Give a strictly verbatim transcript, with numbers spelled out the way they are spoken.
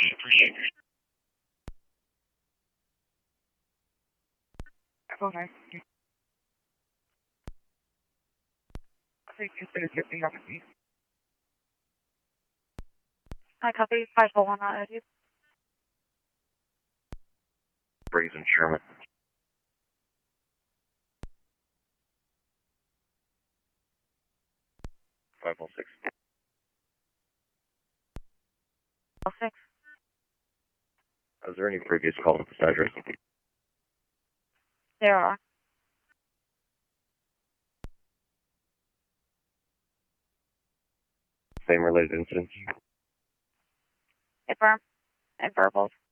Okay. I think it's been fifteen up at me. Hi, copy. five four one, not you. Brazen Sherman. five one six. six. Is there any previous call at this address? There are. Same related incidents? Confirm. And verbals.